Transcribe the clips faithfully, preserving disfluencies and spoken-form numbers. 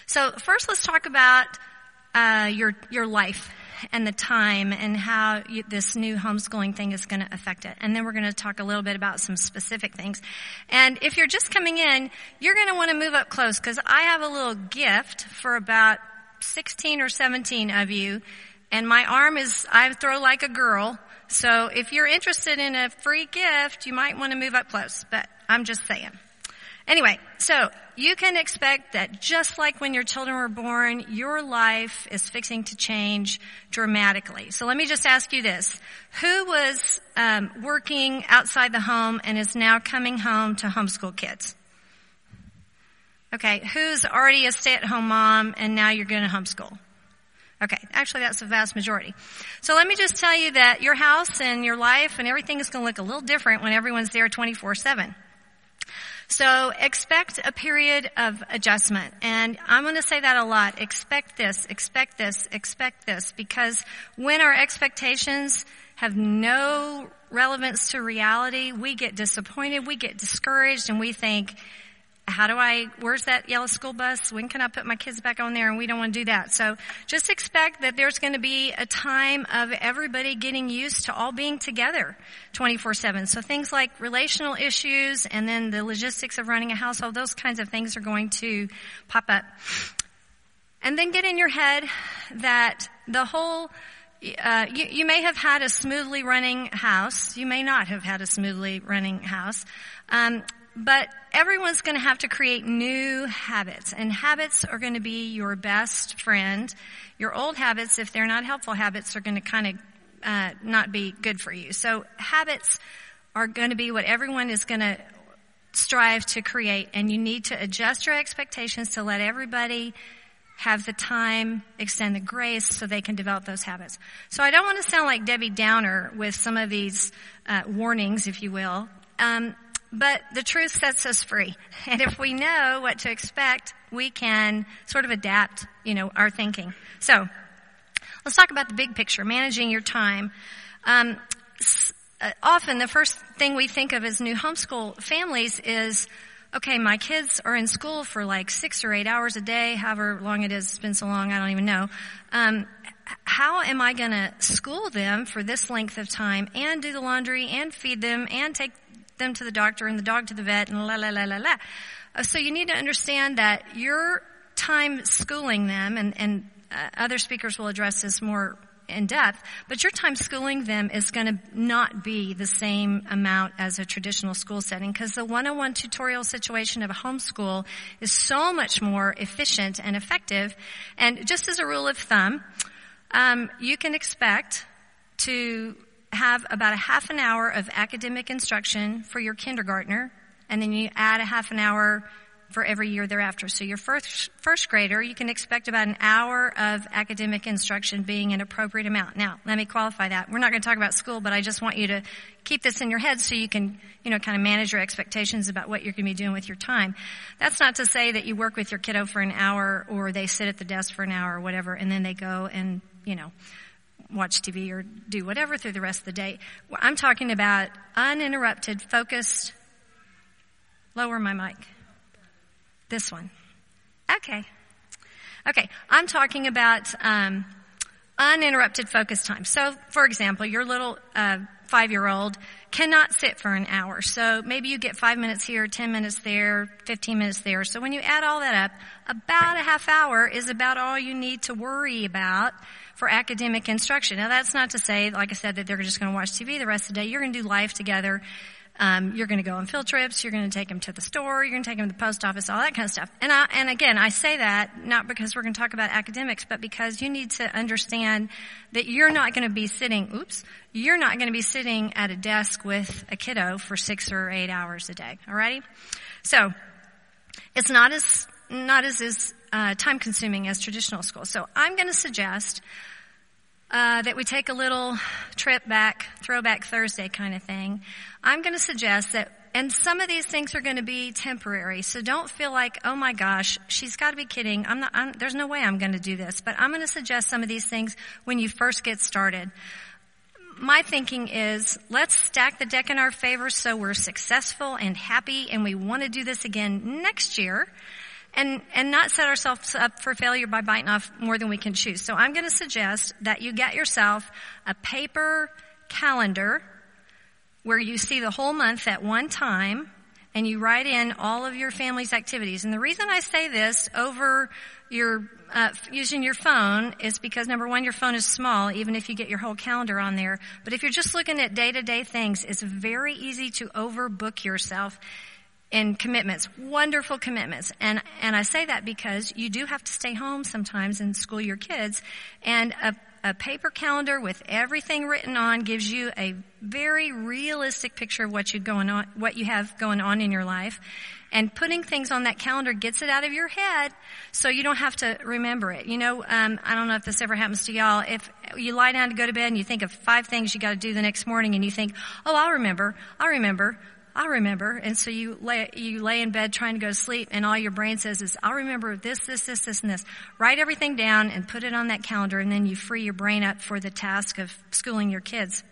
So first let's talk about uh, your your life and the time and how you, this new homeschooling thing is going to affect it. And then we're going to talk a little bit about some specific things. And if you're just coming in, you're going to want to move up close because I have a little gift for about sixteen or seventeen of you. And my arm is, I throw like a girl. So if you're interested in a free gift, you might want to move up close. But I'm just saying. Anyway, so you can expect that just like when your children were born, your life is fixing to change dramatically. So let me just ask you this. Who was um, working outside the home and is now coming home to homeschool kids? Okay, who's already a stay-at-home mom and now you're going to homeschool? Okay, actually that's the vast majority. So let me just tell you that your house and your life and everything is going to look a little different when everyone's there twenty-four seven. So expect a period of adjustment. And I'm going to say that a lot. Expect this, expect this, expect this. Because when our expectations have no relevance to reality, we get disappointed, we get discouraged, and we think, how do I, where's that yellow school bus? When can I put my kids back on there? And we don't want to do that. So just expect that there's going to be a time of everybody getting used to all being together twenty-four seven. So things like relational issues and then the logistics of running a household, those kinds of things are going to pop up. And then get in your head that the whole, uh, you, you may have had a smoothly running house. You may not have had a smoothly running house. Um, But everyone's going to have to create new habits, and habits are going to be your best friend. Your old habits, if they're not helpful habits, are going to kind of uh, not be good for you. So habits are going to be what everyone is going to strive to create, and you need to adjust your expectations to let everybody have the time, extend the grace so they can develop those habits. So I don't want to sound like Debbie Downer with some of these uh, warnings, if you will. Um, But the truth sets us free. And if we know what to expect, we can sort of adapt, you know, our thinking. So let's talk about the big picture, managing your time. Um, uh, often the first thing we think of as new homeschool families is, okay, my kids are in school for like six or eight hours a day, however long it is. It's been so long, I don't even know. Um, how am I going to school them for this length of time and do the laundry and feed them and take them to the doctor and the dog to the vet and la la la la la. Uh, so you need to understand that your time schooling them, and, and uh, other speakers will address this more in depth, but your time schooling them is going to not be the same amount as a traditional school setting, because the one-on-one tutorial situation of a homeschool is so much more efficient and effective. And just as a rule of thumb, um, you can expect to have about a half an hour of academic instruction for your kindergartner, and then you add a half an hour for every year thereafter. So your first, first grader, you can expect about an hour of academic instruction being an appropriate amount. Now, let me qualify that. We're not going to talk about school, but I just want you to keep this in your head so you can, you know, kind of manage your expectations about what you're going to be doing with your time. That's not to say that you work with your kiddo for an hour or they sit at the desk for an hour or whatever, and then they go and, you know, watch T V or do whatever through the rest of the day. I'm talking about uninterrupted, focused. Lower my mic. This one. Okay. Okay. I'm talking about um, uninterrupted focus time. So, for example, your little uh, five-year-old cannot sit for an hour. So maybe you get five minutes here, ten minutes there, fifteen minutes there. So when you add all that up, about a half hour is about all you need to worry about for academic instruction. Now, that's not to say, like I said, that they're just going to watch T V the rest of the day. You're going to do life together. Um, you're going to go on field trips. You're going to take them to the store. You're going to take them to the post office, all that kind of stuff. And I, and again, I say that not because we're going to talk about academics, but because you need to understand that you're not going to be sitting, oops, you're not going to be sitting at a desk with a kiddo for six or eight hours a day. Alrighty? So, it's not as, not as, as, uh, time consuming as traditional school. So I'm going to suggest Uh, that we take a little trip back, throwback Thursday kind of thing. I'm going to suggest that, and some of these things are going to be temporary, so don't feel like, oh my gosh, she's got to be kidding. I'm not, I'm, there's no way I'm going to do this. But I'm going to suggest some of these things when you first get started. My thinking is, let's stack the deck in our favor so we're successful and happy, and we want to do this again next year. and, and not set ourselves up for failure by biting off more than we can chew. So I'm going to suggest that you get yourself a paper calendar where you see the whole month at one time, and you write in all of your family's activities. And the reason I say this over your uh, using your phone is because, number one, your phone is small, even if you get your whole calendar on there. But if you're just looking at day-to-day things, it's very easy to overbook yourself in commitments, wonderful commitments. And and I say that because you do have to stay home sometimes and school your kids. And a A paper calendar with everything written on gives you a very realistic picture of what you going on, what you have going on in your life. And putting things on that calendar gets it out of your head so you don't have to remember it. You know, um, I don't know if this ever happens to y'all. If you lie down to go to bed and you think of five things you got to do the next morning and you think, oh, I'll remember, I'll remember. I'll remember. And so you lay, you lay in bed trying to go to sleep, and all your brain says is, I'll remember this, this, this, this, and this. Write everything down and put it on that calendar, and then you free your brain up for the task of schooling your kids.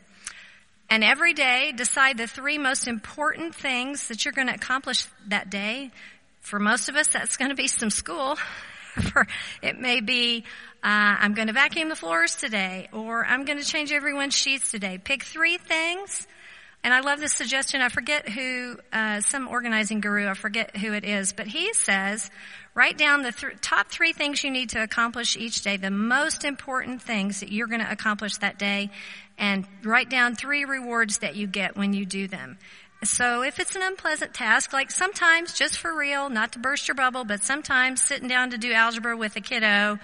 And every day, decide the three most important things that you're going to accomplish that day. For most of us, that's going to be some school. For, it may be, uh, I'm going to vacuum the floors today, or I'm going to change everyone's sheets today. Pick three things. And I love this suggestion. I forget who, uh, some organizing guru, I forget who it is, but he says, write down the th- top three things you need to accomplish each day, the most important things that you're going to accomplish that day, and write down three rewards that you get when you do them. So if it's an unpleasant task, like sometimes, just for real, not to burst your bubble, but sometimes sitting down to do algebra with a kiddo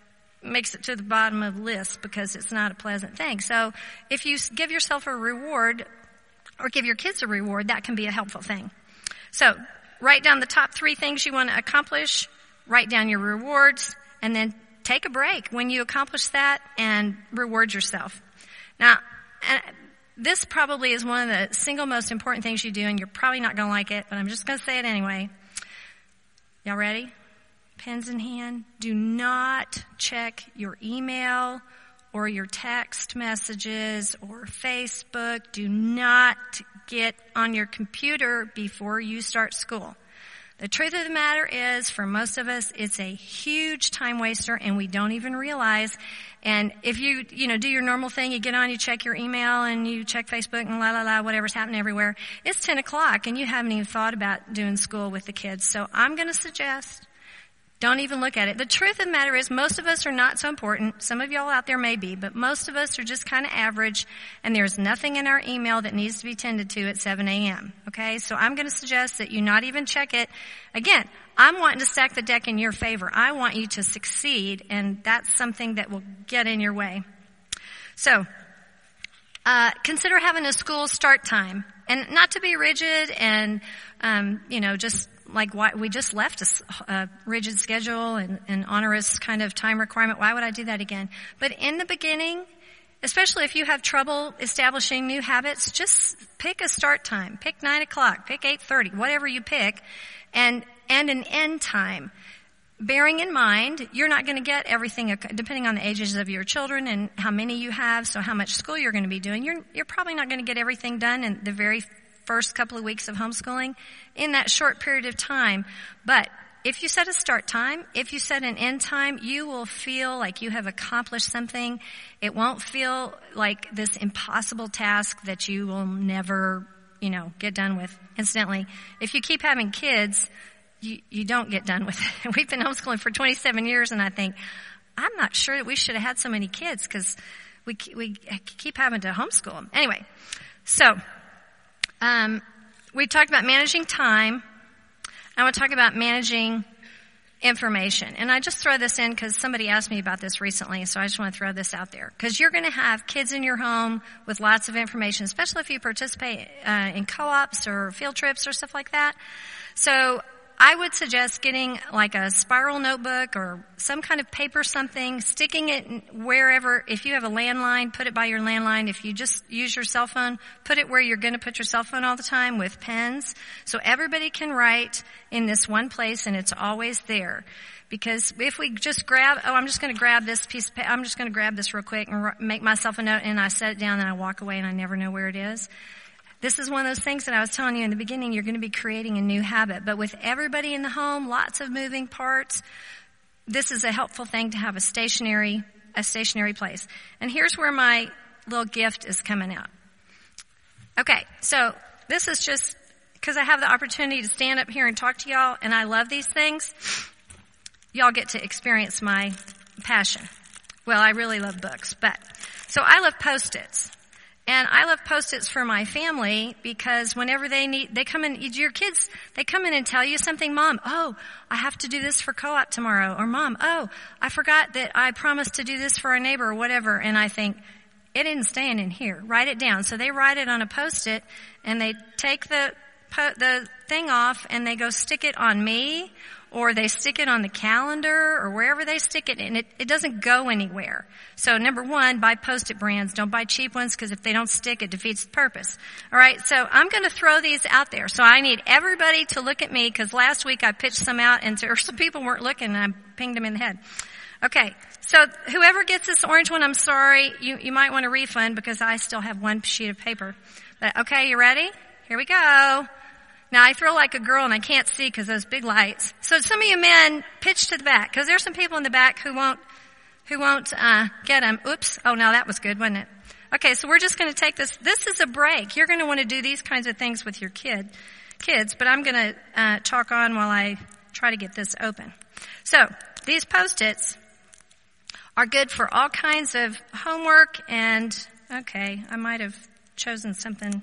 makes it to the bottom of the list because it's not a pleasant thing. So if you give yourself a reward, or give your kids a reward, that can be a helpful thing. So write down the top three things you want to accomplish, write down your rewards, and then take a break when you accomplish that and reward yourself. Now, this probably is one of the single most important things you do, and you're probably not going to like it, but I'm just going to say it anyway. Y'all ready? Pens in hand. Do not check your email or your text messages or Facebook. Do not get on your computer before you start school. The truth of the matter is, for most of us, it's a huge time waster, and we don't even realize. And if you, you know, do your normal thing, you get on, you check your email, and you check Facebook, and la la la, whatever's happening everywhere. It's ten o'clock, and you haven't even thought about doing school with the kids. So I'm going to suggest, don't even look at it. The truth of the matter is, most of us are not so important. Some of y'all out there may be, but most of us are just kind of average, and there's nothing in our email that needs to be tended to at seven a.m., okay? So I'm going to suggest that you not even check it. Again, I'm wanting to stack the deck in your favor. I want you to succeed, and that's something that will get in your way. So, uh, consider having a school start time, and not to be rigid and, um, you know, just like why we just left a, a rigid schedule and an onerous kind of time requirement. Why would I do that again? But in the beginning, especially if you have trouble establishing new habits, just pick a start time. Pick nine o'clock. Pick eight thirty. Whatever you pick, and and an end time. Bearing in mind, you're not going to get everything, depending on the ages of your children and how many you have, so how much school you're going to be doing. You're you're probably not going to get everything done in the very first couple of weeks of homeschooling in that short period of time. But if you set a start time, if you set an end time, you will feel like you have accomplished something. It won't feel like this impossible task that you will never, you know, get done with. Incidentally, if you keep having kids, you, you don't get done with it. We've been homeschooling for twenty-seven years, and I think, I'm not sure that we should have had so many kids because we, we keep having to homeschool them. Anyway, so Um, we talked about managing time. I want to talk about managing information. And I just throw this in because somebody asked me about this recently, so I just want to throw this out there. Because you're going to have kids in your home with lots of information, especially if you participate uh, in co-ops or field trips or stuff like that. So I would suggest getting like a spiral notebook or some kind of paper something, sticking it wherever. If you have a landline, put it by your landline. If you just use your cell phone, put it where you're going to put your cell phone all the time with pens. So everybody can write in this one place and it's always there. Because if we just grab, oh, I'm just going to grab this piece of paper, I'm just going to grab this real quick and make myself a note and I set it down and I walk away and I never know where it is. This is one of those things that I was telling you in the beginning, you're going to be creating a new habit. But with everybody in the home, lots of moving parts, this is a helpful thing to have a stationary, a stationary place. And here's where my little gift is coming out. Okay, so this is just because I have the opportunity to stand up here and talk to y'all, and I love these things. Y'all get to experience my passion. Well, I really love books, but so I love Post-its. And I love Post-its for my family because whenever they need, they come in, your kids, they come in and tell you something, Mom, oh, I have to do this for co-op tomorrow. Or Mom, oh, I forgot that I promised to do this for our neighbor or whatever. And I think, it isn't staying in here. Write it down. So they write it on a Post-it and they take the, the thing off and they go stick it on me, or they stick it on the calendar or wherever they stick it, and it, it doesn't go anywhere. So number one, buy Post-it brands. Don't buy cheap ones because if they don't stick, it defeats the purpose. All right, so I'm going to throw these out there. So I need everybody to look at me because last week I pitched some out and or some people weren't looking and I pinged them in the head. Okay, so whoever gets this orange one, I'm sorry, you, you might want a refund because I still have one sheet of paper. But okay, you ready? Here we go. Now, I throw like a girl, and I can't see because those big lights. So some of you men, pitch to the back, because there's some people in the back who won't, who won't uh get them. Oops. Oh, no, that was good, wasn't it? Okay, so we're just going to take this. This is a break. You're going to want to do these kinds of things with your kid, kids, but I'm going to uh talk on while I try to get this open. So these Post-its are good for all kinds of homework, and okay, I might have chosen something.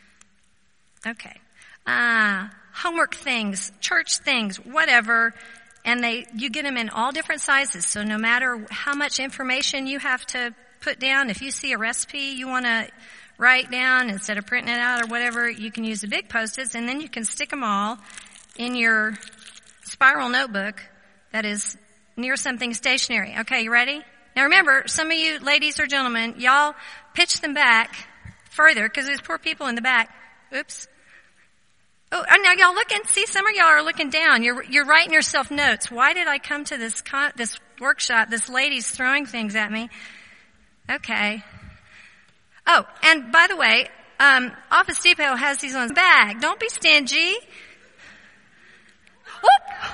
Okay. Uh, homework things, church things, whatever, and they, you get them in all different sizes. So no matter how much information you have to put down, if you see a recipe you want to write down instead of printing it out or whatever, you can use the big Post-its, and then you can stick them all in your spiral notebook that is near something stationary. Okay, you ready? Now remember, some of you ladies or gentlemen, y'all pitch them back further because there's poor people in the back. Oops. Oh, now y'all looking, see, some of y'all are looking down. You're, you're writing yourself notes. Why did I come to this con, this workshop? This lady's throwing things at me. Okay. Oh, and by the way, um, Office Depot has these on the bag. Don't be stingy. Whoop.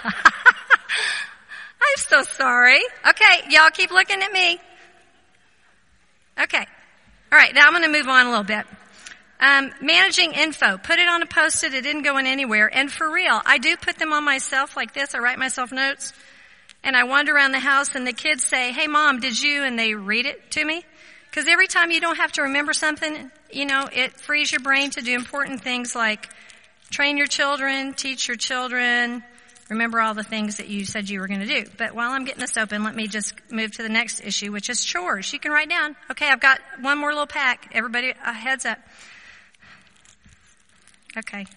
I'm so sorry. Okay, y'all keep looking at me. Okay. All right, now I'm going to move on a little bit. Um, managing info. Put it on a Post-it. It didn't go in anywhere. And for real, I do put them on myself like this. I write myself notes. And I wander around the house and the kids say, hey, Mom, did you? And they read it to me. Because every time you don't have to remember something, you know, it frees your brain to do important things like train your children, teach your children, remember all the things that you said you were going to do. But while I'm getting this open, let me just move to the next issue, which is chores. You can write down. Okay, I've got one more little pack. Everybody, uh, heads up. Okay.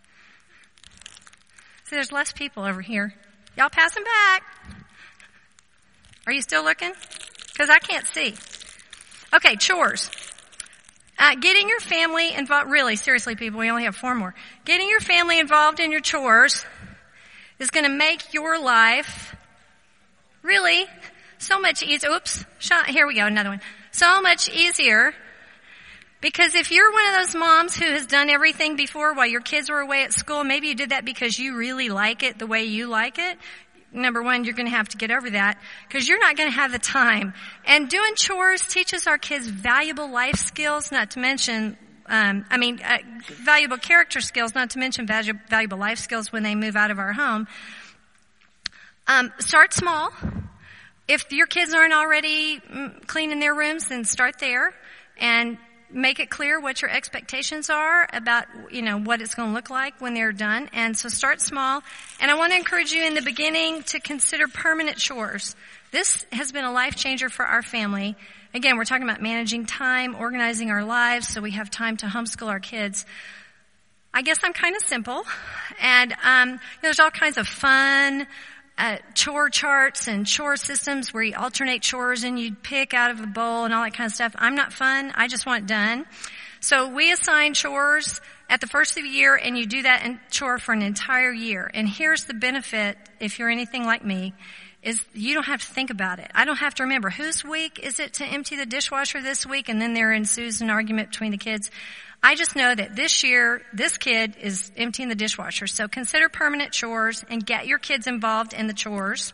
So there's less people over here. Y'all pass them back. Are you still looking? Because I can't see. Okay, chores. Uh, getting your family involved, really, seriously people, we only have four more. Getting your family involved in your chores is going to make your life really so much easier. Oops, shot, here we go, another one. So much easier. Because if you're one of those moms who has done everything before while your kids were away at school, maybe you did that because you really like it the way you like it. Number one, you're going to have to get over that because you're not going to have the time. And doing chores teaches our kids valuable life skills, not to mention, um, I mean, uh, valuable character skills, not to mention valu- valuable life skills when they move out of our home. Um, start small. If your kids aren't already mm, cleaning their rooms, then start there and make it clear what your expectations are about, you know, what it's going to look like when they're done. And so start small. And I want to encourage you in the beginning to consider permanent chores. This has been a life changer for our family. Again, we're talking about managing time, organizing our lives so we have time to homeschool our kids. I guess I'm kind of simple. And, um, you know, there's all kinds of fun Uh, chore charts and chore systems where you alternate chores and you pick out of a bowl and all that kind of stuff. I'm not fun. I just want it done. So we assign chores at the first of the year, and you do that in chore for an entire year. And here's the benefit, if you're anything like me, is you don't have to think about it. I don't have to remember whose week is it to empty the dishwasher this week, and then there ensues an argument between the kids. I just know that this year, this kid is emptying the dishwasher. So consider permanent chores and get your kids involved in the chores.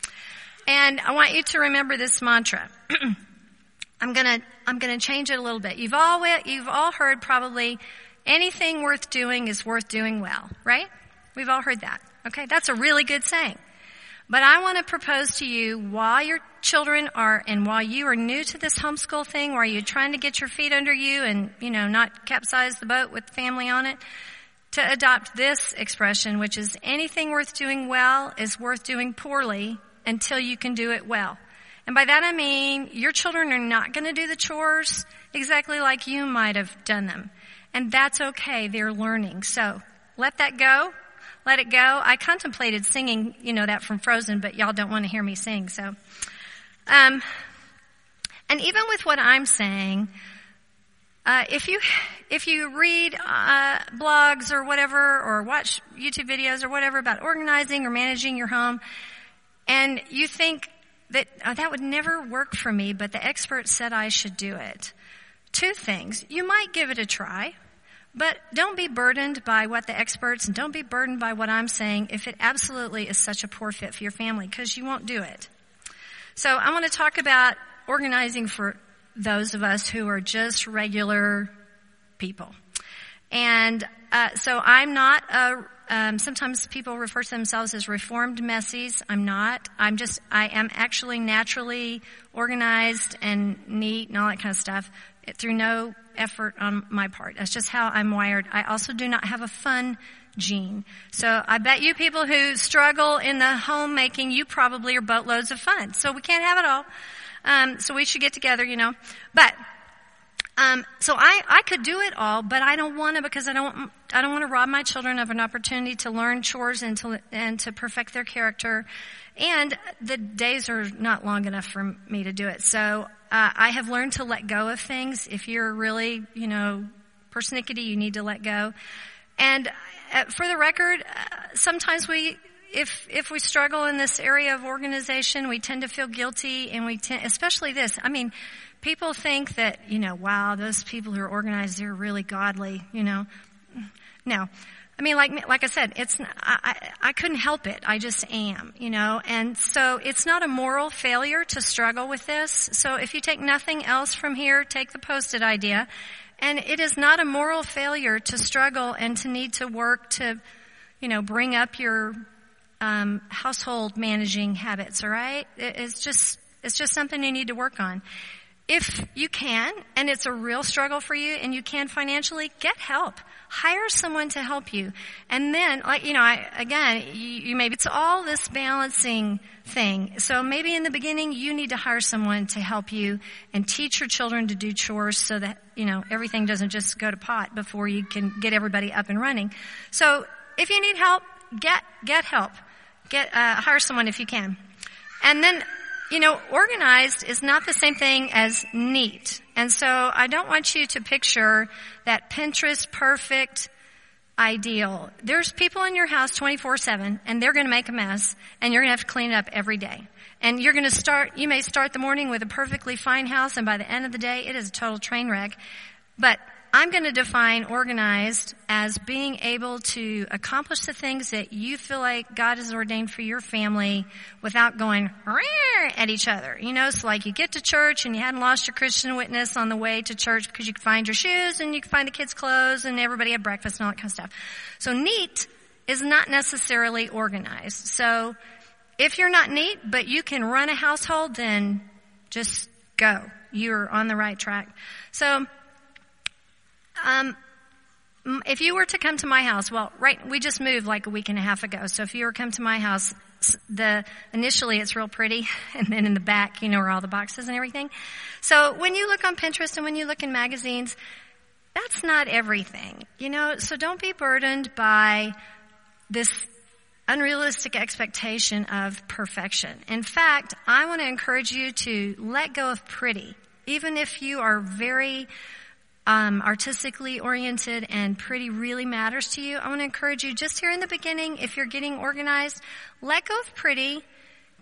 And I want you to remember this mantra. I'm gonna, I'm gonna change it a little bit. You've all, you've all heard probably anything worth doing is worth doing well, right? We've all heard that. Okay, that's a really good saying. But I want to propose to you, while your children are, and while you are new to this homeschool thing, while you're trying to get your feet under you and, you know, not capsize the boat with family on it, to adopt this expression, which is anything worth doing well is worth doing poorly until you can do it well. And by that I mean, your children are not going to do the chores exactly like you might have done them. And that's okay. They're learning. So let that go. Let it go. I contemplated singing, you know, that from Frozen, but y'all don't want to hear me sing. So, um, and even with what I'm saying, uh, if you, if you read, uh, blogs or whatever, or watch YouTube videos or whatever about organizing or managing your home, and you think that, oh, that would never work for me, but the expert said I should do it. Two things. You might give it a try. But don't be burdened by what the experts, and don't be burdened by what I'm saying if it absolutely is such a poor fit for your family, because you won't do it. So I want to talk about organizing for those of us who are just regular people. And uh, so I'm not a, um, sometimes people refer to themselves as reformed messies. I'm not. I'm just, I am actually naturally organized and neat and all that kind of stuff through no effort on my part. That's just how I'm wired. I also do not have a fun gene. So I bet you people who struggle in the homemaking, you probably are boatloads of fun. So we can't have it all. Um, so we should get together, you know. But, um, so I, I could do it all, but I don't want to, because I don't, I don't want to rob my children of an opportunity to learn chores and to, and to perfect their character. And the days are not long enough for me to do it. So, Uh, I have learned to let go of things. If you're really, you know, persnickety, you need to let go. And uh, for the record, uh, sometimes we, if if we struggle in this area of organization, we tend to feel guilty, and we tend, especially this. I mean, people think that, you know, wow, those people who are organized, they're really godly, you know. No. I mean, like, like I said, it's, I, I, I couldn't help it. I just am, you know, and so it's not a moral failure to struggle with this. So if you take nothing else from here, take the Post-it idea. And it is not a moral failure to struggle and to need to work to, you know, bring up your, um, household managing habits, all right? It, it's just, it's just something you need to work on. If you can, and it's a real struggle for you, and you can financially, get help. Hire someone to help you. And then, like, you know, I, again, you, you maybe, it's all this balancing thing. So maybe in the beginning, you need to hire someone to help you and teach your children to do chores so that, you know, everything doesn't just go to pot before you can get everybody up and running. So if you need help, get, get help. Get, uh, hire someone if you can. And then, you know, organized is not the same thing as neat. And so I don't want you to picture that Pinterest perfect ideal. There's people in your house twenty-four seven, and they're going to make a mess, and you're going to have to clean it up every day. And you're going to start, you may start the morning with a perfectly fine house, and by the end of the day, it is a total train wreck. But I'm going to define organized as being able to accomplish the things that you feel like God has ordained for your family without going at each other. You know, so like you get to church and you hadn't lost your Christian witness on the way to church because you could find your shoes and you could find the kids' clothes and everybody had breakfast and all that kind of stuff. So neat is not necessarily organized. So if you're not neat, but you can run a household, then just go. You're on the right track. So, Um, if you were to come to my house, well, right, we just moved like a week and a half ago. So if you were to come to my house, the, initially it's real pretty. And then in the back, you know, are all the boxes and everything. So when you look on Pinterest and when you look in magazines, that's not everything, you know, so don't be burdened by this unrealistic expectation of perfection. In fact, I want to encourage you to let go of pretty, even if you are very Um, artistically oriented and pretty really matters to you. I want to encourage you just here in the beginning, if you're getting organized, let go of pretty,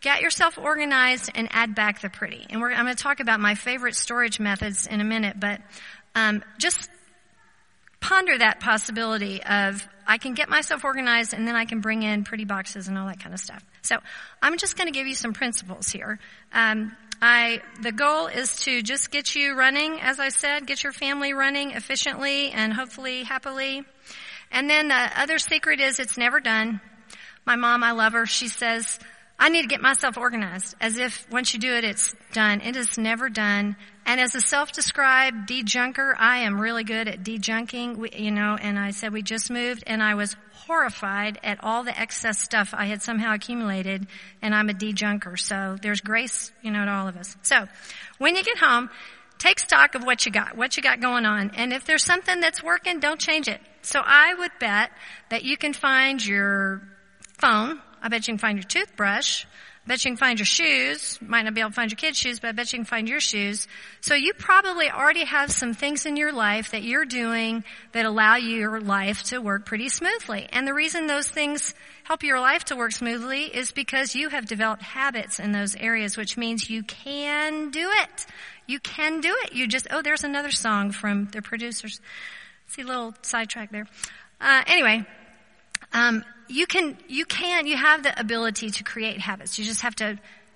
Get yourself organized and add back the pretty. And we're, I'm going to talk about my favorite storage methods in a minute, but um, just ponder that possibility of I can get myself organized and then I can bring in pretty boxes and all that kind of stuff. So I'm just going to give you some principles here. Um, I, the goal is to just get you running, as I said, get your family running efficiently and hopefully happily. And then the other secret is it's never done. My mom, I love her. She says, I need to get myself organized, as if once you do it, it's done. It is never done. And as a self-described de-junker, I am really good at de-junking, we, you know, and I said we just moved, and I was horrified at all the excess stuff I had somehow accumulated, and I'm a de-junker. So there's grace, you know, to all of us. So when you get home, take stock of what you got, what you got going on. And if there's something that's working, don't change it. So I would bet that you can find your phone. I bet you can find your toothbrush. I bet you can find your shoes. Might not be able to find your kids' shoes, but I bet you can find your shoes. So you probably already have some things in your life that you're doing that allow your life to work pretty smoothly. And the reason those things help your life to work smoothly is because you have developed habits in those areas, which means you can do it. You can do it. You just, oh, there's another song from the producers. See a little sidetrack there. Uh, anyway, um, You can, you can, you have the ability to create habits. You just have to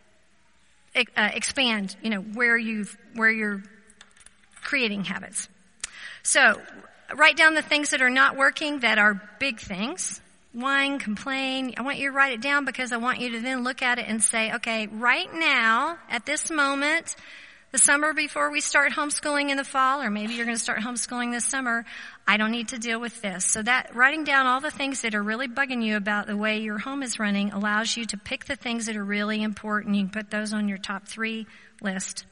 uh, expand, you know, where you've, where you're creating habits. So, write down the things that are not working that are big things. Whine, complain. I want you to write it down because I want you to then look at it and say, okay, right now, at this moment, the summer before we start homeschooling in the fall, or maybe you're going to start homeschooling this summer, I don't need to deal with this. So that writing down all the things that are really bugging you about the way your home is running allows you to pick the things that are really important. You can put those on your top three list.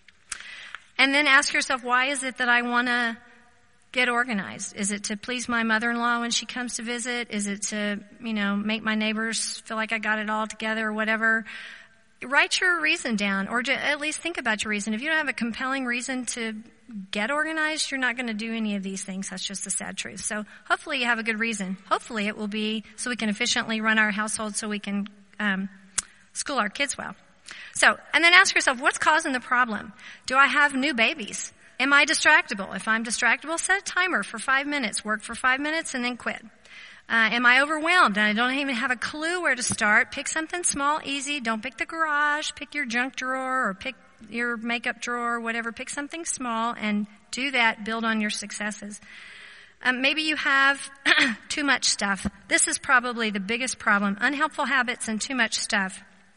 And then ask yourself, why is it that I want to get organized? Is it to please my mother-in-law when she comes to visit? Is it to, you know, make my neighbors feel like I got it all together or whatever? Write your reason down, or at least think about your reason. If you don't have a compelling reason to get organized, you're not going to do any of these things. That's just the sad truth. So hopefully you have a good reason. Hopefully it will be so we can efficiently run our household so we can um, school our kids well. So, and then ask yourself, what's causing the problem? Do I have new babies? Am I distractible? If I'm distractible, set a timer for five minutes. Work for five minutes and then quit. Uh, am I overwhelmed and I don't even have a clue where to start? Pick something small, easy. Don't pick the garage. Pick your junk drawer or pick your makeup drawer, whatever. Pick something small and do that. Build on your successes. Um, maybe you have too much stuff. This is probably the biggest problem. Unhelpful habits and too much stuff.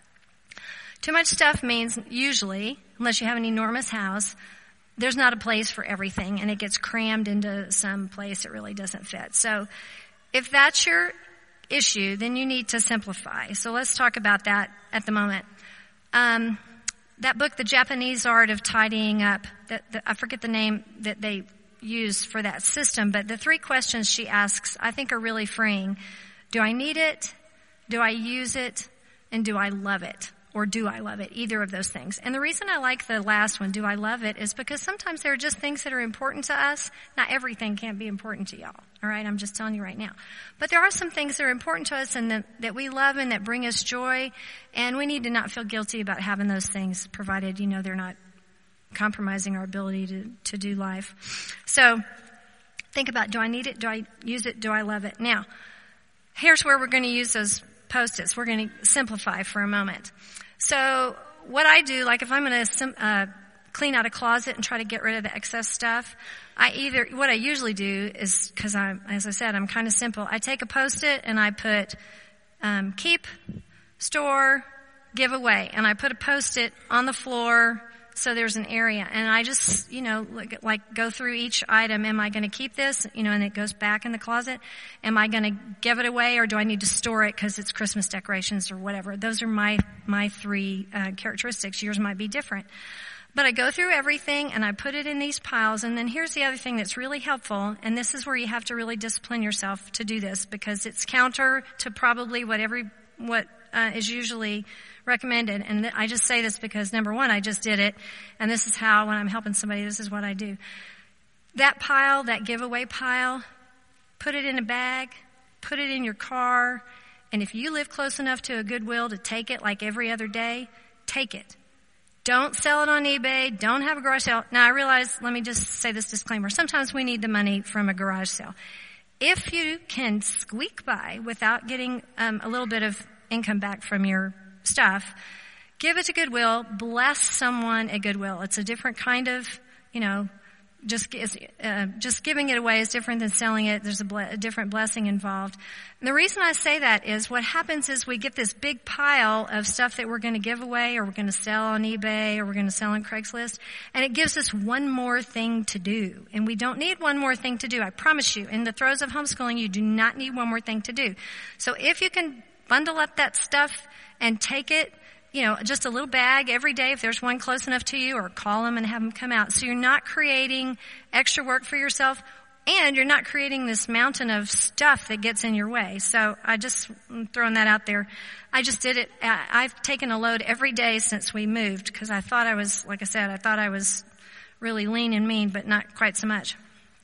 Too much stuff means usually, unless you have an enormous house, there's not a place for everything and it gets crammed into some place it really doesn't fit. So if that's your issue, then you need to simplify. So let's talk about that at the moment. Um, that book, The Japanese Art of Tidying Up, that, that, I forget the name that they use for that system, but the three questions she asks I think are really freeing. Do I need it? Do I use it? And do I love it? Or do I love it? Either of those things. And the reason I like the last one, do I love it, is because sometimes there are just things that are important to us. Not everything can't be important to y'all. All right? I'm just telling you right now. But there are some things that are important to us and that, that we love and that bring us joy. And we need to not feel guilty about having those things, provided, you know, they're not compromising our ability to, to do life. So think about, do I need it? Do I use it? Do I love it? Now, here's where we're going to use those Post-its. We're going to simplify for a moment. So what I do, like if I'm going to uh, clean out a closet and try to get rid of the excess stuff, I either, what I usually do is, because I'm, as I said, I'm kind of simple. I take a Post-it and I put um, keep, store, give away. And I put a Post-it on the floor so there's an area. And I just, you know, like, like go through each item. Am I going to keep this? You know, and it goes back in the closet. Am I going to give it away, or do I need to store it because it's Christmas decorations or whatever? Those are my, my three uh, characteristics. Yours might be different. But I go through everything and I put it in these piles. And then here's the other thing that's really helpful. And this is where you have to really discipline yourself to do this, because it's counter to probably what every, what uh, is usually recommended. And th- I just say this because, number one, I just did it. And this is how, when I'm helping somebody, this is what I do. That pile, that giveaway pile, put it in a bag, put it in your car, And if you live close enough to a Goodwill to take it like every other day, take it. Don't sell it on eBay. Don't have a garage sale. Now, I realize, let me just say this disclaimer. Sometimes we need the money from a garage sale. If you can squeak by without getting um, a little bit of income back from your stuff, give it to Goodwill. Bless someone at Goodwill. It's a different kind of, you know, just uh, just giving it away is different than selling it. There's a, ble- a different blessing involved. And the reason I say that is what happens is we get this big pile of stuff that we're going to give away, or we're going to sell on eBay, or we're going to sell on Craigslist, and it gives us one more thing to do. And we don't need one more thing to do. I promise you, in the throes of homeschooling, you do not need one more thing to do. So if you can bundle up that stuff and take it, you know, just a little bag every day if there's one close enough to you, or call them and have them come out. So you're not creating extra work for yourself, and you're not creating this mountain of stuff that gets in your way. So I just, I'm throwing that out there. I just did it. I've taken a load every day since we moved, because I thought I was, like I said, I thought I was really lean and mean, but not quite so much.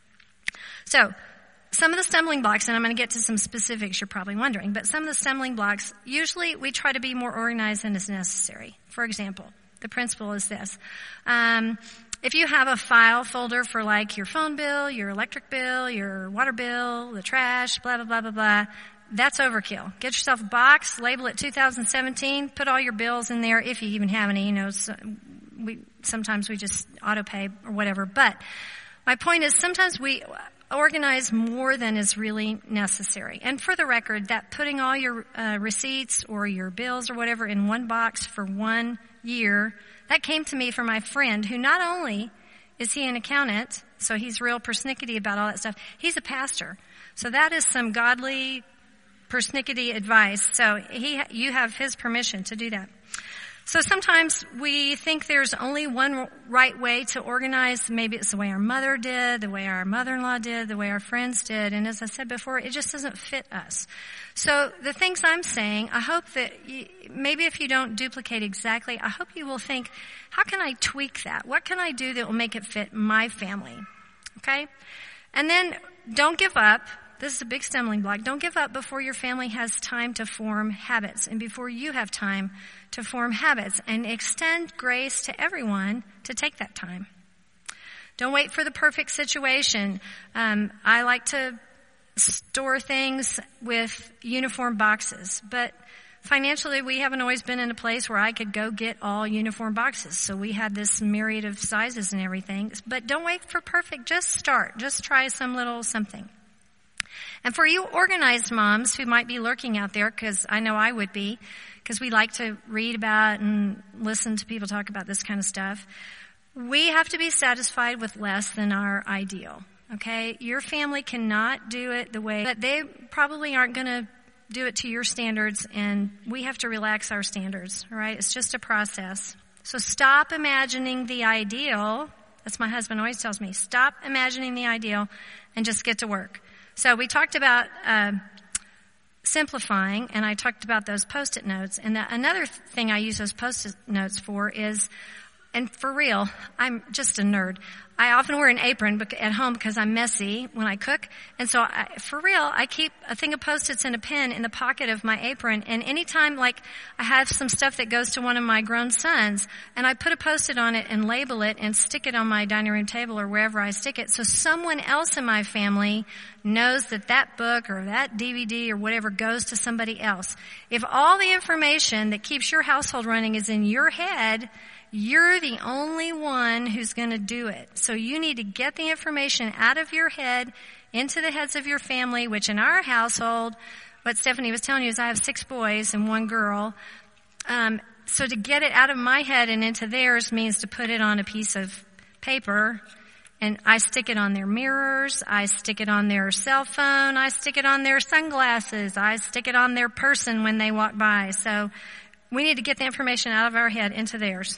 So, some of the stumbling blocks, and I'm going to get to some specifics, you're probably wondering, but some of the stumbling blocks, usually we try to be more organized than is necessary. For example, the principle is this. Um, if you have a file folder for like your phone bill, your electric bill, your water bill, the trash, blah, blah, blah, blah, blah, that's overkill. Get yourself a box, label it two thousand seventeen, put all your bills in there, if you even have any. You know, so we, sometimes we just auto pay or whatever. But my point is, sometimes we organize more than is really necessary. And for the record, that putting all your uh, receipts or your bills or whatever in one box for one year, that came to me from my friend, who not only is he an accountant, so he's real persnickety about all that stuff, he's a pastor. So that is some godly persnickety advice. So he, you have his permission to do that. So sometimes we think there's only one right way to organize. Maybe it's the way our mother did, the way our mother-in-law did, the way our friends did. And as I said before, it just doesn't fit us. So the things I'm saying, I hope that you, maybe if you don't duplicate exactly, I hope you will think, how can I tweak that? What can I do that will make it fit my family? Okay? And then don't give up. This is a big stumbling block. Don't give up before your family has time to form habits, and before you have time to form habits, and extend grace to everyone to take that time. Don't wait for the perfect situation. Um, I like to store things with uniform boxes, but financially we haven't always been in a place where I could go get all uniform boxes. So we had this myriad of sizes and everything. But don't wait for perfect. Just start. Just try some little something. And for you organized moms who might be lurking out there, because I know I would be, because we like to read about and listen to people talk about this kind of stuff, we have to be satisfied with less than our ideal. Okay? Your family cannot do it the way that they probably aren't going to do it to your standards, and we have to relax our standards. All right? It's just a process. So stop imagining the ideal. That's my husband always tells me. Stop imagining the ideal and just get to work. So we talked about uh, simplifying, and I talked about those Post-it notes. And the, another thing I use those Post-it notes for is, and for real, I'm just a nerd. I often wear an apron at home because I'm messy when I cook. And so I, for real, I keep a thing of Post-its and a pen in the pocket of my apron. And anytime, like, I have some stuff that goes to one of my grown sons, and I put a Post-it on it and label it and stick it on my dining room table or wherever I stick it, so someone else in my family knows that that book or that D V D or whatever goes to somebody else. If all the information that keeps your household running is in your head, you're the only one who's going to do it. So you need to get the information out of your head into the heads of your family, which in our household, what Stephanie was telling you is I have six boys and one girl. Um, so to get it out of my head and into theirs means to put it on a piece of paper, and I stick it on their mirrors, I stick it on their cell phone, I stick it on their sunglasses, I stick it on their person when they walk by. So we need to get the information out of our head into theirs.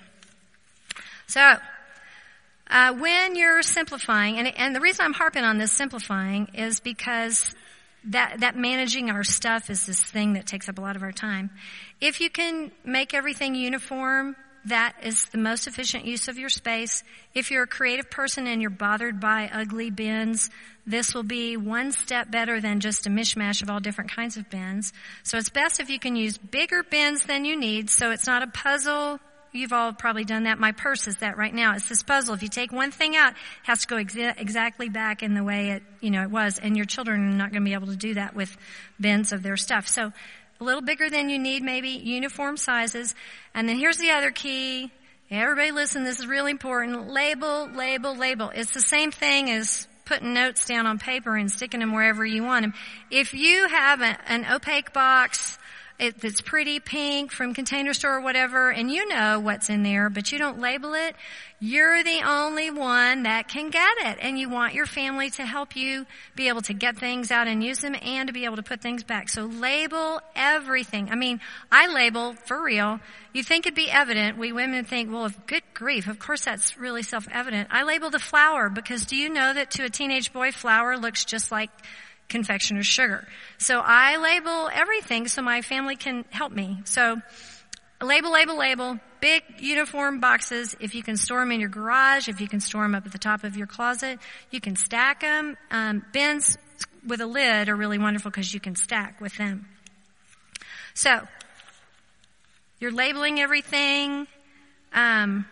So, uh, when you're simplifying, and, and the reason I'm harping on this simplifying is because that, that managing our stuff is this thing that takes up a lot of our time. If you can make everything uniform, that is the most efficient use of your space. If you're a creative person and you're bothered by ugly bins, this will be one step better than just a mishmash of all different kinds of bins. So it's best if you can use bigger bins than you need, so it's not a puzzle. You've all probably done that. My purse is that right now. It's this puzzle. If you take one thing out, it has to go exa- exactly back in the way it, you know, it was. And your children are not going to be able to do that with bins of their stuff. So a little bigger than you need, maybe, uniform sizes. And then here's the other key. Everybody listen, this is really important. Label, label, label. It's the same thing as putting notes down on paper and sticking them wherever you want them. If you have a, an opaque box, It, that's pretty pink from Container Store or whatever, and you know what's in there, but you don't label it, you're the only one that can get it. And you want your family to help you be able to get things out and use them and to be able to put things back. So label everything. I mean, I label for real. You think it'd be evident. We women think, well, good grief, of course that's really self-evident. I label the flour because do you know that to a teenage boy, flour looks just like confectioner's sugar. So I label everything so my family can help me. So label, label, label, big uniform boxes. If you can store them in your garage, if you can store them up at the top of your closet, you can stack them. Um, bins with a lid are really wonderful because you can stack with them. So you're labeling everything. Um,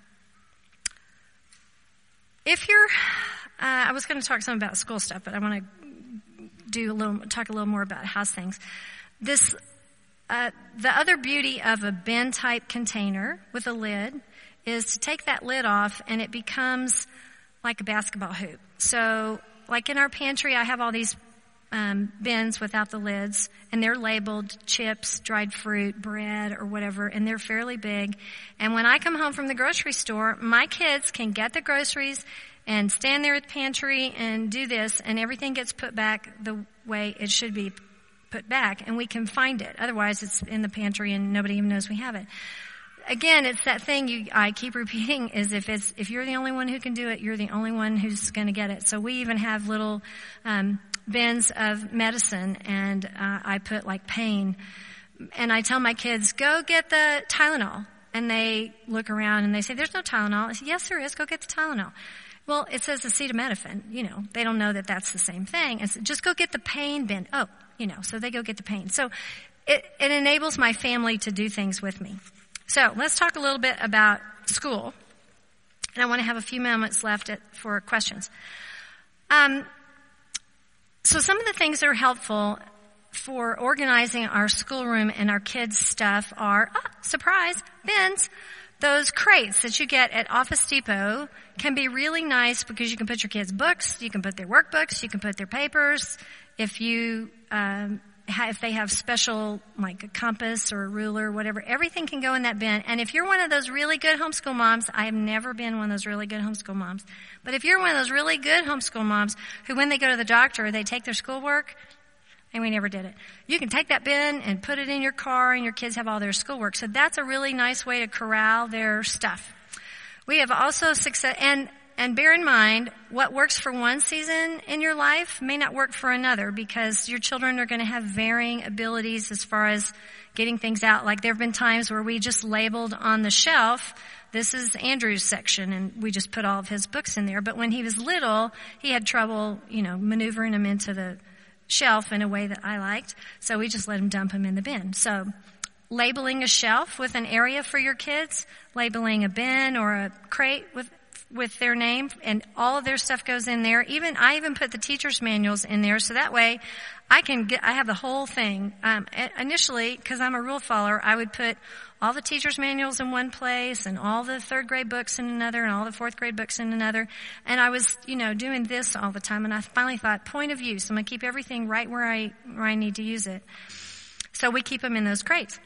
if you're, uh, I was going to talk some about school stuff, but I want to do a little, talk a little more about house things. This, uh, the other beauty of a bin type container with a lid is to take that lid off and it becomes like a basketball hoop. So like in our pantry, I have all these um, bins without the lids, and they're labeled chips, dried fruit, bread, or whatever, and they're fairly big. And when I come home from the grocery store, my kids can get the groceries and stand there at the pantry and do this, and everything gets put back the way it should be put back, and we can find it. Otherwise, it's in the pantry and nobody even knows we have it. Again, it's that thing you, I keep repeating is if it's, if you're the only one who can do it, you're the only one who's going to get it. So we even have little, um, bins of medicine, and, uh, I put like pain, and I tell my kids, go get the Tylenol. And they look around and they say, there's no Tylenol. I say, yes, there is. Go get the Tylenol. Well, it says acetaminophen. You know, they don't know that that's the same thing. It's just go get the pain bin. Oh, you know, so they go get the pain. So it, it enables my family to do things with me. So let's talk a little bit about school. And I want to have a few moments left at, for questions. Um, so some of the things that are helpful for organizing our schoolroom and our kids' stuff are, ah, surprise, bins. Those crates that you get at Office Depot can be really nice because you can put your kids' books, you can put their workbooks, you can put their papers. If you, um, ha- if they have special, like a compass or a ruler or whatever, everything can go in that bin. And if you're one of those really good homeschool moms, I have never been one of those really good homeschool moms, but if you're one of those really good homeschool moms who when they go to the doctor, they take their schoolwork, and we never did it. You can take that bin and put it in your car, and your kids have all their schoolwork. So that's a really nice way to corral their stuff. We have also success, and, and bear in mind, what works for one season in your life may not work for another, because your children are going to have varying abilities as far as getting things out. Like there have been times where we just labeled on the shelf, this is Andrew's section, and we just put all of his books in there. But when he was little, he had trouble, you know, maneuvering them into the shelf in a way that I liked, so we just let them dump them in the bin. So labeling a shelf with an area for your kids, labeling a bin or a crate with with their name, and all of their stuff goes in there. Even I even put the teacher's manuals in there, so that way I can get, I have the whole thing. Um, initially, because I'm a rule follower, I would put all the teacher's manuals in one place and all the third grade books in another and all the fourth grade books in another. And I was, you know, doing this all the time. And I finally thought, point of use. I'm going to keep everything right where I, where I need to use it. So we keep them in those crates.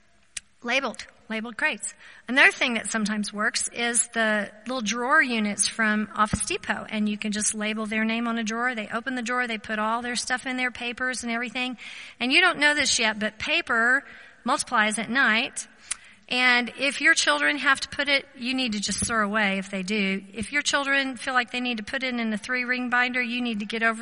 Labeled, labeled crates. Another thing that sometimes works is the little drawer units from Office Depot. And you can just label their name on a drawer. They open the drawer, they put all their stuff in there, papers and everything. And you don't know this yet, but paper multiplies at night. And if your children have to put it, you need to just throw away if they do. If your children feel like they need to put it in a three-ring binder, you need to get over that.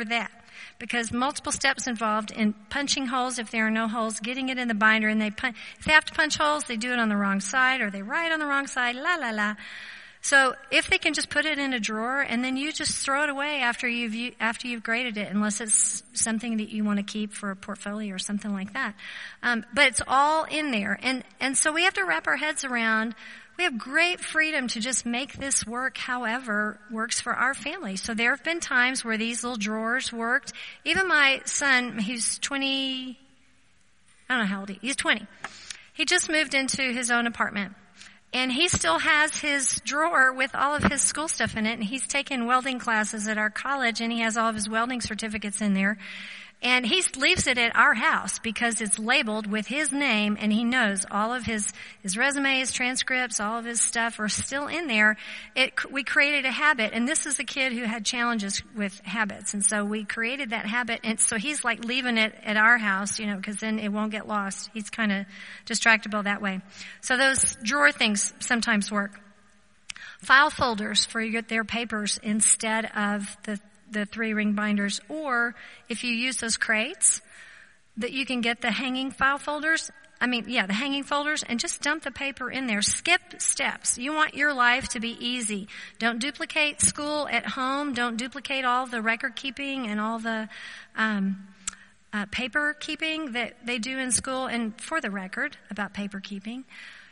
because multiple steps involved in punching holes if there are no holes, getting it in the binder, and they punch. If they have to punch holes, they do it on the wrong side, or they write on the wrong side, la la la. So if they can just put it in a drawer and then you just throw it away after you've after you've graded it, unless it's something that you want to keep for a portfolio or something like that. Um, but it's all in there, and and so we have to wrap our heads around. We have great freedom to just make this work however works for our family. So there have been times where these little drawers worked. Even my son, he's twenty, I don't know how old he is. He's twenty. He just moved into his own apartment. And he still has his drawer with all of his school stuff in it. And he's taken welding classes at our college, and he has all of his welding certificates in there. And he leaves it at our house because it's labeled with his name, and he knows all of his, his resumes, transcripts, all of his stuff are still in there. It, we created a habit, and this is a kid who had challenges with habits. And so we created that habit, and so he's like leaving it at our house, you know, because then it won't get lost. He's kind of distractible that way. So those drawer things sometimes work. File folders for your, their papers instead of the the three ring binders, or if you use those crates, that you can get the hanging file folders. I mean, yeah, the hanging folders, and just dump the paper in there. Skip steps. You want your life to be easy. Don't duplicate school at home. Don't duplicate all the record keeping and all the um, uh, paper keeping that they do in school. And for the record about paper keeping,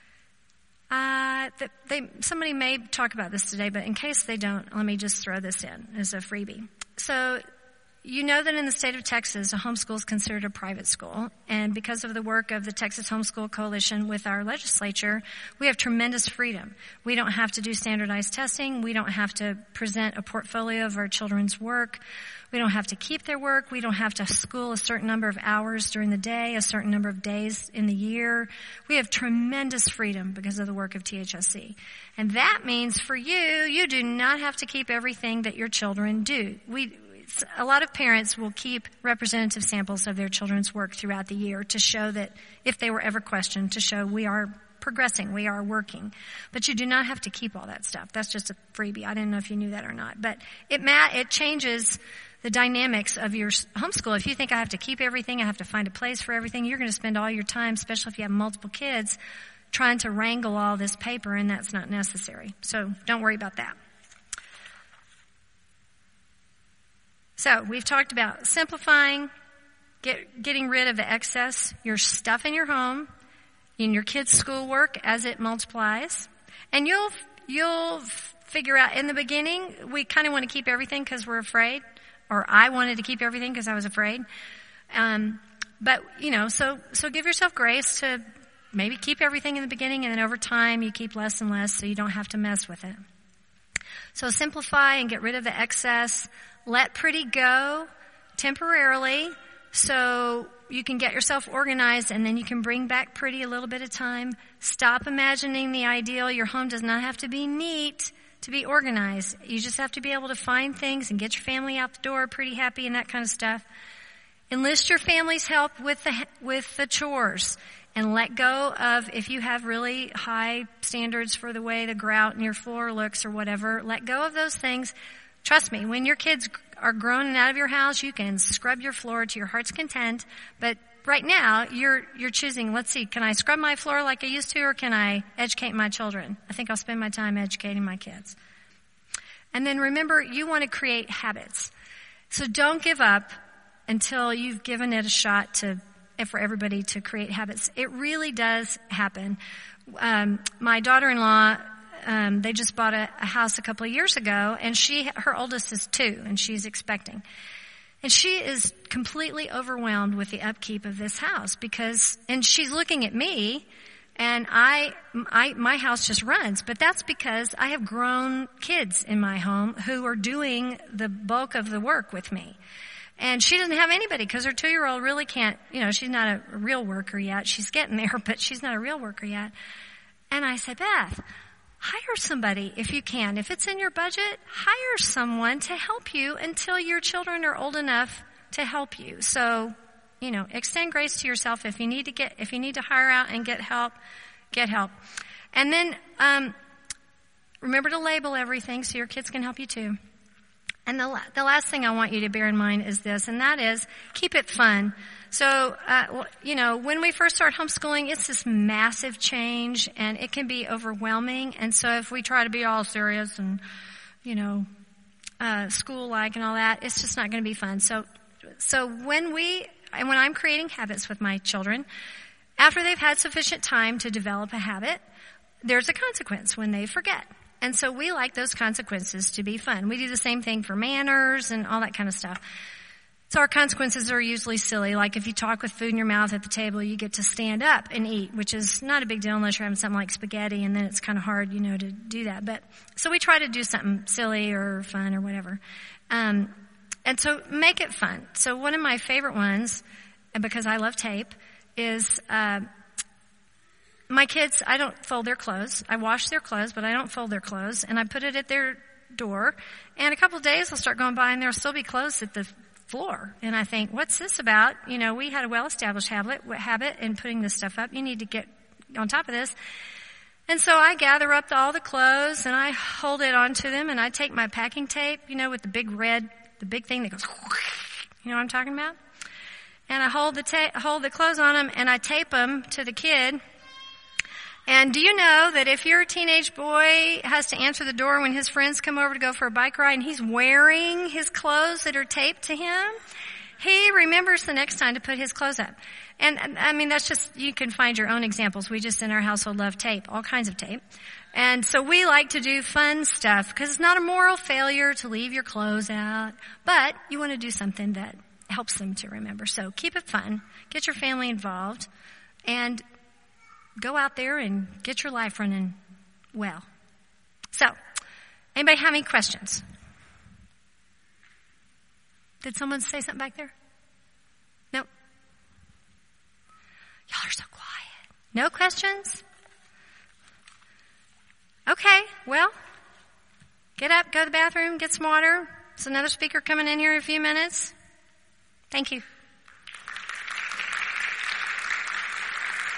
Uh, that they, somebody may talk about this today, but in case they don't, let me just throw this in as a freebie. So, you know that in the state of Texas, a homeschool is considered a private school, and because of the work of the Texas Homeschool Coalition with our legislature, we have tremendous freedom. We don't have to do standardized testing. We don't have to present a portfolio of our children's work. We don't have to keep their work. We don't have to school a certain number of hours during the day, a certain number of days in the year. We have tremendous freedom because of the work of T H S C. And that means for you, you do not have to keep everything that your children do. We, a lot of parents will keep representative samples of their children's work throughout the year to show that if they were ever questioned, to show we are progressing, we are working. But you do not have to keep all that stuff. That's just a freebie. I didn't know if you knew that or not. But it ma- it changes the dynamics of your homeschool. If you think I have to keep everything, I have to find a place for everything, you're going to spend all your time, especially if you have multiple kids, trying to wrangle all this paper, and that's not necessary. So don't worry about that. So we've talked about simplifying, get, getting rid of the excess, your stuff in your home, in your kids' schoolwork as it multiplies. And you'll, you'll figure out, in the beginning, we kind of want to keep everything because we're afraid. Or I wanted to keep everything because I was afraid. Um, but, you know, so, so give yourself grace to maybe keep everything in the beginning, and then over time you keep less and less so you don't have to mess with it. So simplify and get rid of the excess. Let pretty go temporarily so you can get yourself organized, and then you can bring back pretty a little bit at a time. Stop imagining the ideal. Your home does not have to be neat to be organized. You just have to be able to find things and get your family out the door pretty happy and that kind of stuff. Enlist your family's help with the with the chores, and let go of, if you have really high standards for the way the grout in your floor looks or whatever, let go of those things. Trust me, when your kids are grown and out of your house, you can scrub your floor to your heart's content. But right now, you're you're choosing, let's see, can I scrub my floor like I used to, or can I educate my children? I think I'll spend my time educating my kids. And then remember, you want to create habits. So don't give up until you've given it a shot to, for everybody to create habits. It really does happen. Um, my daughter-in-law, Um, they just bought a, a house a couple of years ago, and she, her oldest is two, and she's expecting. And she is completely overwhelmed with the upkeep of this house because, and she's looking at me, and I, I, my house just runs, but that's because I have grown kids in my home who are doing the bulk of the work with me. And she doesn't have anybody because her two-year-old really can't, you know, she's not a real worker yet. She's getting there, but she's not a real worker yet. And I said, Beth, hire somebody if you can. If it's in your budget, hire someone to help you until your children are old enough to help you. So, you know, extend grace to yourself. If you need to get, if you need to hire out and get help, get help. And then, um, remember to label everything so your kids can help you too. And the, la- the last thing I want you to bear in mind is this, and that is keep it fun. So, uh, you know, when we first start homeschooling, it's this massive change, and it can be overwhelming. And so if we try to be all serious and, you know, uh, school-like and all that, it's just not going to be fun. So, so when we, and when I'm creating habits with my children, after they've had sufficient time to develop a habit, there's a consequence when they forget. And so we like those consequences to be fun. We do the same thing for manners and all that kind of stuff. So our consequences are usually silly. Like if you talk with food in your mouth at the table, you get to stand up and eat, which is not a big deal unless you're having something like spaghetti, and then it's kind of hard, you know, to do that. But so we try to do something silly or fun or whatever. Um, and so make it fun. So one of my favorite ones, and because I love tape, is uh my kids, I don't fold their clothes. I wash their clothes, but I don't fold their clothes, and I put it at their door. And a couple of days, I'll start going by, and there'll still be clothes at the floor. And I think, what's this about? You know, we had a well-established habit, habit in putting this stuff up. You need to get on top of this. And so I gather up all the clothes, and I hold it onto them, and I take my packing tape, you know, with the big red, the big thing that goes, you know what I'm talking about? And I hold the ta- hold the clothes on them, and I tape them to the kid. And do you know that if your teenage boy has to answer the door when his friends come over to go for a bike ride and he's wearing his clothes that are taped to him, he remembers the next time to put his clothes up. And I mean, that's just, you can find your own examples. We just in our household love tape, all kinds of tape. And so we like to do fun stuff because it's not a moral failure to leave your clothes out, but you want to do something that helps them to remember. So keep it fun, get your family involved, and go out there and get your life running well. So, anybody have any questions? Did someone say something back there? No? Y'all are so quiet. No questions? Okay, well, get up, go to the bathroom, get some water. There's another speaker coming in here in a few minutes. Thank you.